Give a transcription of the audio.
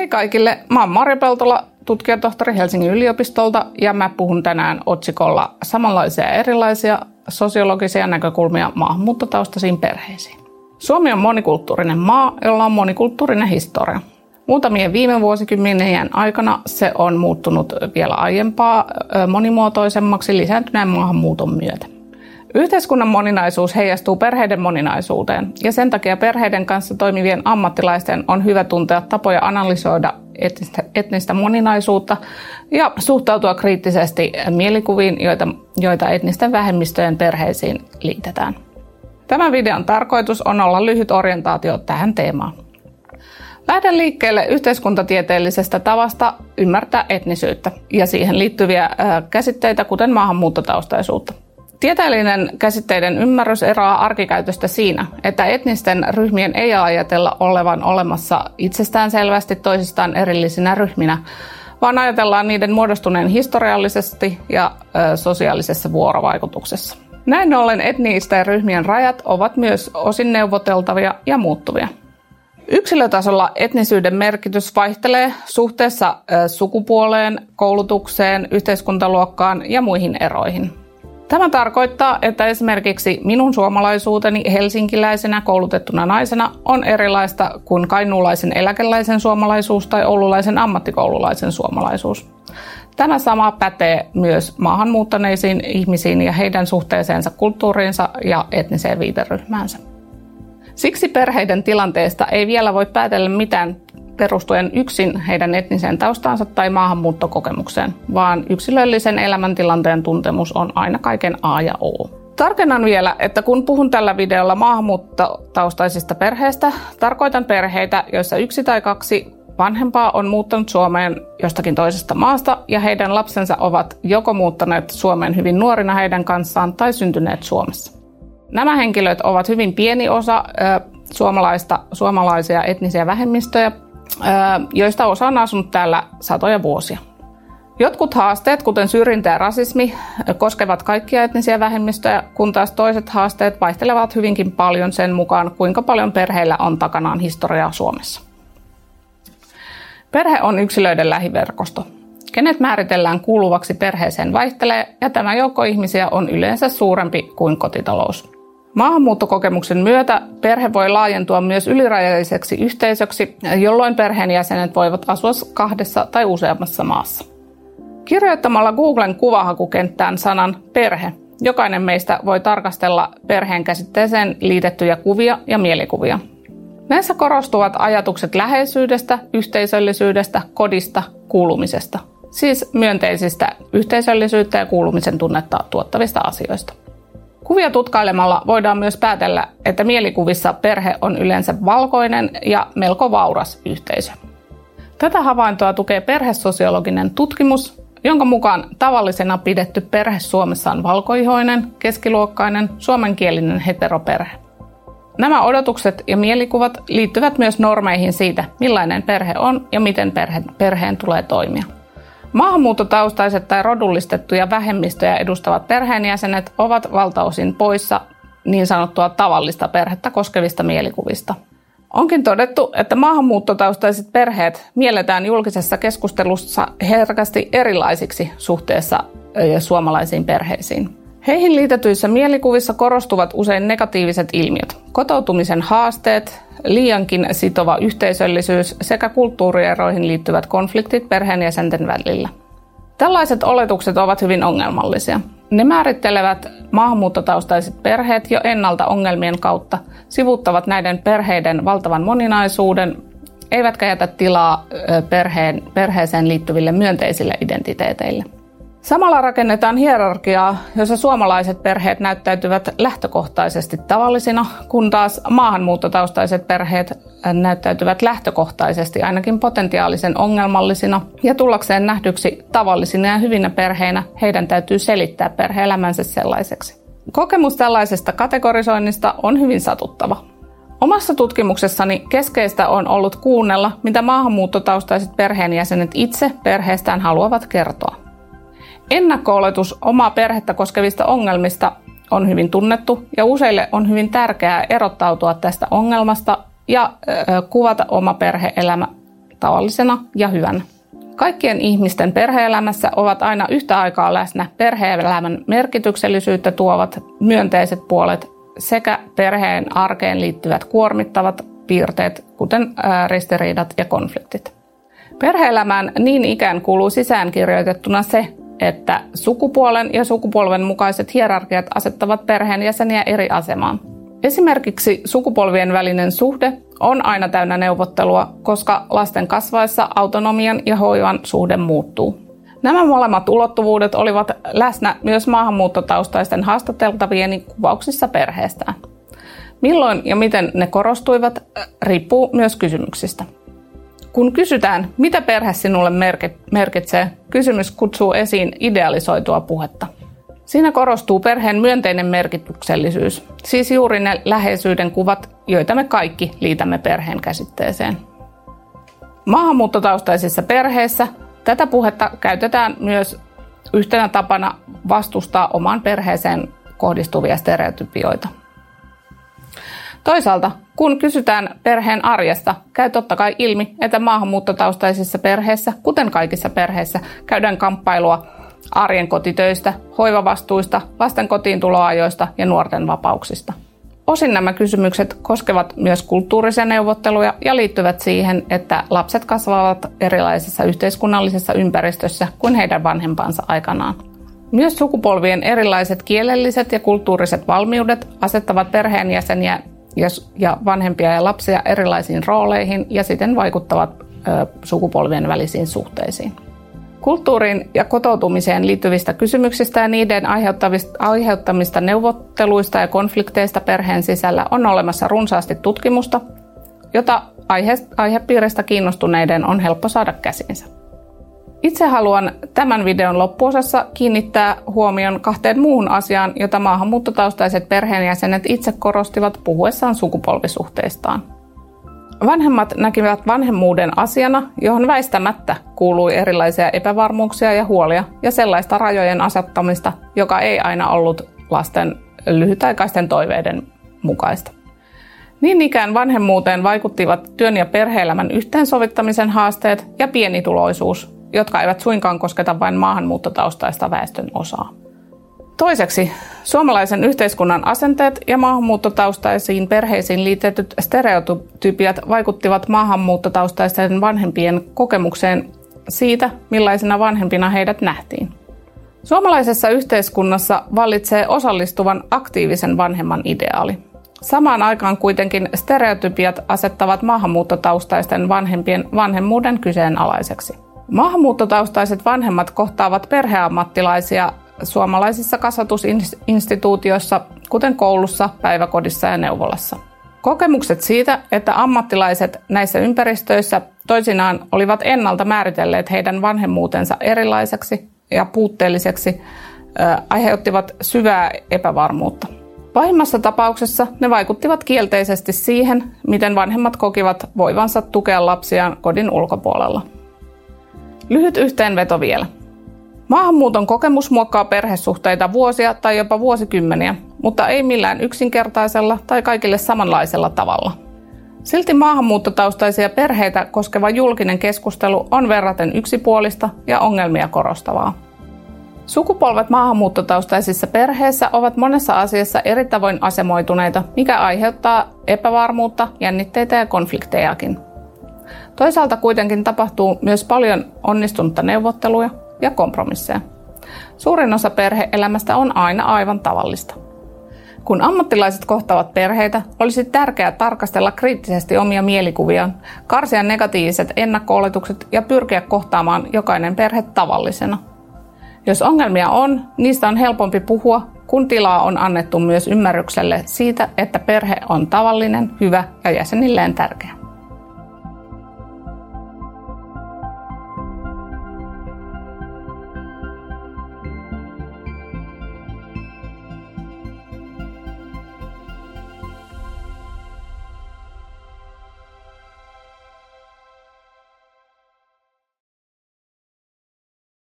Hei kaikille, mä oon Marja Peltola, tutkijatohtori Helsingin yliopistolta ja mä puhun tänään otsikolla samanlaisia ja erilaisia sosiologisia näkökulmia maahanmuuttotaustaisiin perheisiin. Suomi on monikulttuurinen maa, jolla on monikulttuurinen historia. Muutamien viime vuosikymmenien aikana se on muuttunut vielä aiempaa monimuotoisemmaksi lisääntyneen maahanmuuton myötä. Yhteiskunnan moninaisuus heijastuu perheiden moninaisuuteen ja sen takia perheiden kanssa toimivien ammattilaisten on hyvä tuntea tapoja analysoida etnistä moninaisuutta ja suhtautua kriittisesti mielikuviin, joita etnisten vähemmistöjen perheisiin liitetään. Tämän videon tarkoitus on olla lyhyt orientaatio tähän teemaan. Lähden liikkeelle yhteiskuntatieteellisestä tavasta ymmärtää etnisyyttä ja siihen liittyviä käsitteitä, kuten maahanmuuttotaustaisuutta. Tieteellinen käsitteiden ymmärrys eroaa arkikäytöstä siinä, että etnisten ryhmien ei ajatella olevan olemassa itsestäänselvästi toisistaan erillisinä ryhminä, vaan ajatellaan niiden muodostuneen historiallisesti ja sosiaalisessa vuorovaikutuksessa. Näin ollen etnisten ryhmien rajat ovat myös osin neuvoteltavia ja muuttuvia. Yksilötasolla etnisyyden merkitys vaihtelee suhteessa sukupuoleen, koulutukseen, yhteiskuntaluokkaan ja muihin eroihin. Tämä tarkoittaa, että esimerkiksi minun suomalaisuuteni helsinkiläisenä koulutettuna naisena on erilaista kuin kainuulaisen eläkeläisen suomalaisuus tai oululaisen ammattikoululaisen suomalaisuus. Tämä sama pätee myös maahanmuuttaneisiin ihmisiin ja heidän suhteeseensa kulttuuriinsa ja etniseen viiteryhmäänsä. Siksi perheiden tilanteesta ei vielä voi päätellä mitään perustuen yksin heidän etniseen taustaansa tai maahanmuuttokokemukseen, vaan yksilöllisen elämäntilanteen tuntemus on aina kaiken A ja O. Tarkennan vielä, että kun puhun tällä videolla maahanmuuttotaustaisista perheistä, tarkoitan perheitä, joissa 1 tai 2 vanhempaa on muuttanut Suomeen jostakin toisesta maasta ja heidän lapsensa ovat joko muuttaneet Suomeen hyvin nuorina heidän kanssaan tai syntyneet Suomessa. Nämä henkilöt ovat hyvin pieni osa suomalaisia etnisiä vähemmistöjä, joista osa on asunut täällä satoja vuosia. Jotkut haasteet, kuten syrjintä ja rasismi, koskevat kaikkia etnisiä vähemmistöjä, kun taas toiset haasteet vaihtelevat hyvinkin paljon sen mukaan, kuinka paljon perheillä on takanaan historiaa Suomessa. Perhe on yksilöiden lähiverkosto. Kenet määritellään kuuluvaksi perheeseen vaihtelee, ja tämä joukko ihmisiä on yleensä suurempi kuin kotitalous. Maahanmuuttokokemuksen myötä perhe voi laajentua myös ylirajalliseksi yhteisöksi, jolloin perheenjäsenet voivat asua 2 tai useammassa maassa. Kirjoittamalla Googlen kuvahakukenttään sanan perhe, jokainen meistä voi tarkastella perheen käsitteeseen liitettyjä kuvia ja mielikuvia. Näissä korostuvat ajatukset läheisyydestä, yhteisöllisyydestä, kodista, kuulumisesta, siis myönteisistä yhteisöllisyyttä ja kuulumisen tunnetta tuottavista asioista. Kuvia tutkailemalla voidaan myös päätellä, että mielikuvissa perhe on yleensä valkoinen ja melko vauras yhteisö. Tätä havaintoa tukee perhesosiologinen tutkimus, jonka mukaan tavallisena pidetty perhe Suomessa on valkoihoinen, keskiluokkainen, suomenkielinen heteroperhe. Nämä odotukset ja mielikuvat liittyvät myös normeihin siitä, millainen perhe on ja miten perheen tulee toimia. Maahanmuuttotaustaiset tai rodullistettuja vähemmistöjä edustavat perheenjäsenet ovat valtaosin poissa niin sanottua tavallista perhettä koskevista mielikuvista. Onkin todettu, että maahanmuuttotaustaiset perheet mielletään julkisessa keskustelussa herkästi erilaisiksi suhteessa suomalaisiin perheisiin. Heihin liitetyissä mielikuvissa korostuvat usein negatiiviset ilmiöt, kotoutumisen haasteet, liiankin sitova yhteisöllisyys sekä kulttuurieroihin liittyvät konfliktit perheenjäsenten välillä. Tällaiset oletukset ovat hyvin ongelmallisia. Ne määrittelevät maahanmuuttotaustaiset perheet jo ennalta ongelmien kautta, sivuuttavat näiden perheiden valtavan moninaisuuden, eivätkä jätä tilaa perheeseen liittyville myönteisille identiteeteille. Samalla rakennetaan hierarkiaa, jossa suomalaiset perheet näyttäytyvät lähtökohtaisesti tavallisina, kun taas maahanmuuttotaustaiset perheet näyttäytyvät lähtökohtaisesti ainakin potentiaalisen ongelmallisina, ja tullakseen nähdyksi tavallisina ja hyvinä perheinä heidän täytyy selittää perhe-elämänsä sellaiseksi. Kokemus tällaisesta kategorisoinnista on hyvin satuttava. Omassa tutkimuksessani keskeistä on ollut kuunnella, mitä maahanmuuttotaustaiset perheenjäsenet itse perheestään haluavat kertoa. Ennakko-oletus omaa perhettä koskevista ongelmista on hyvin tunnettu ja useille on hyvin tärkeää erottautua tästä ongelmasta ja kuvata oma perhe-elämä tavallisena ja hyvänä. Kaikkien ihmisten perhe-elämässä ovat aina yhtä aikaa läsnä perhe-elämän merkityksellisyyttä tuovat myönteiset puolet sekä perheen arkeen liittyvät kuormittavat piirteet, kuten ristiriidat ja konfliktit. Perhe-elämään niin ikään kuuluu sisäänkirjoitettuna se, että sukupuolen ja sukupolven mukaiset hierarkiat asettavat perheenjäseniä eri asemaan. Esimerkiksi sukupolvien välinen suhde on aina täynnä neuvottelua, koska lasten kasvaessa autonomian ja hoivan suhde muuttuu. Nämä molemmat ulottuvuudet olivat läsnä myös maahanmuuttotaustaisten haastateltavien kuvauksissa perheestään. Milloin ja miten ne korostuivat, riippuu myös kysymyksistä. Kun kysytään, mitä perhe sinulle merkitsee, kysymys kutsuu esiin idealisoitua puhetta. Siinä korostuu perheen myönteinen merkityksellisyys, siis juuri ne läheisyyden kuvat, joita me kaikki liitämme perheen käsitteeseen. Maahanmuuttotaustaisissa perheissä tätä puhetta käytetään myös yhtenä tapana vastustaa omaan perheeseen kohdistuvia stereotypioita. Toisaalta, kun kysytään perheen arjesta, käy totta kai ilmi, että maahanmuuttotaustaisissa perheissä, kuten kaikissa perheissä, käydään kamppailua arjen kotitöistä, hoivavastuista, lasten kotiintuloajoista ja nuorten vapauksista. Osin nämä kysymykset koskevat myös kulttuurisia neuvotteluja ja liittyvät siihen, että lapset kasvavat erilaisessa yhteiskunnallisessa ympäristössä kuin heidän vanhempansa aikanaan. Myös sukupolvien erilaiset kielelliset ja kulttuuriset valmiudet asettavat perheenjäseniä ja vanhempia ja lapsia erilaisiin rooleihin ja siten vaikuttavat sukupolvien välisiin suhteisiin. Kulttuuriin ja kotoutumiseen liittyvistä kysymyksistä ja niiden aiheuttamista neuvotteluista ja konflikteista perheen sisällä on olemassa runsaasti tutkimusta, jota aihepiiristä kiinnostuneiden on helppo saada käsiinsä. Itse haluan tämän videon loppuosassa kiinnittää huomion 2 muuhun asiaan, jota maahanmuuttotaustaiset perheenjäsenet itse korostivat puhuessaan sukupolvisuhteistaan. Vanhemmat näkivät vanhemmuuden asiana, johon väistämättä kuului erilaisia epävarmuuksia ja huolia ja sellaista rajojen asettamista, joka ei aina ollut lasten lyhytaikaisten toiveiden mukaista. Niin ikään vanhemmuuteen vaikuttivat työn ja perhe-elämän yhteensovittamisen haasteet ja pienituloisuus, jotka eivät suinkaan kosketa vain maahanmuuttotaustaista väestön osaa. Toiseksi, suomalaisen yhteiskunnan asenteet ja maahanmuuttotaustaisiin perheisiin liitetyt stereotypiat vaikuttivat maahanmuuttotaustaisten vanhempien kokemukseen siitä, millaisina vanhempina heidät nähtiin. Suomalaisessa yhteiskunnassa vallitsee osallistuvan aktiivisen vanhemman ideaali. Samaan aikaan kuitenkin stereotypiat asettavat maahanmuuttotaustaisten vanhempien vanhemmuuden kyseenalaiseksi. Maahanmuuttotaustaiset vanhemmat kohtaavat perheammattilaisia suomalaisissa kasvatusinstituutioissa, kuten koulussa, päiväkodissa ja neuvolassa. Kokemukset siitä, että ammattilaiset näissä ympäristöissä toisinaan olivat ennalta määritelleet heidän vanhemmuutensa erilaiseksi ja puutteelliseksi, aiheuttivat syvää epävarmuutta. Pahimmassa tapauksessa ne vaikuttivat kielteisesti siihen, miten vanhemmat kokivat voivansa tukea lapsiaan kodin ulkopuolella. Lyhyt yhteenveto vielä. Maahanmuuton kokemus muokkaa perhesuhteita vuosia tai jopa vuosikymmeniä, mutta ei millään yksinkertaisella tai kaikille samanlaisella tavalla. Silti maahanmuuttotaustaisia perheitä koskeva julkinen keskustelu on verraten yksipuolista ja ongelmia korostavaa. Sukupolvet maahanmuuttotaustaisissa perheissä ovat monessa asiassa eri tavoin asemoituneita, mikä aiheuttaa epävarmuutta, jännitteitä ja konfliktejakin. Toisaalta kuitenkin tapahtuu myös paljon onnistunutta neuvotteluja ja kompromisseja. Suurin osa perhe-elämästä on aina aivan tavallista. Kun ammattilaiset kohtaavat perheitä, olisi tärkeää tarkastella kriittisesti omia mielikuviaan, karsia negatiiviset ennakko-oletukset ja pyrkiä kohtaamaan jokainen perhe tavallisena. Jos ongelmia on, niistä on helpompi puhua, kun tilaa on annettu myös ymmärrykselle siitä, että perhe on tavallinen, hyvä ja jäsenilleen tärkeä.